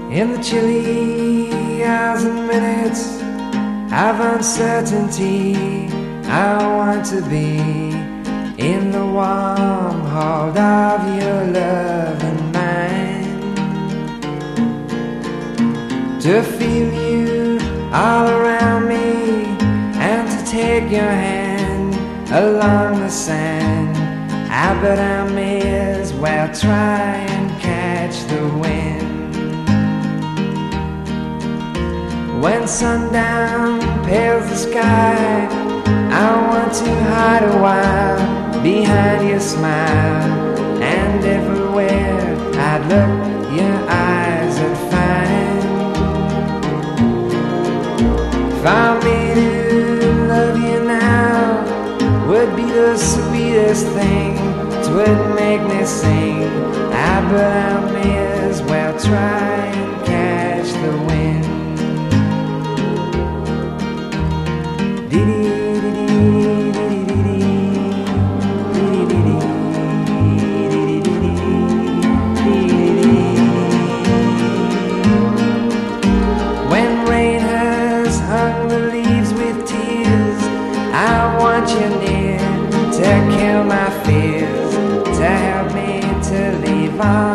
In the chilly hours and minutes of uncertainty, I want to be in the warm hold of your love and mine, to feel you all around me and to take your hand along the sand. I bet I may as well try and catch the wind. When sundown pales the sky, I want to hide a while behind your smile, and everywhere I'd look, your eyes would find. For me to love you now would be the sweetest thing, 'twould make me sing. But I may as well try and catch the wind. When rain has hung the leaves with tears, I want you near to kill my fears, to help me to leave all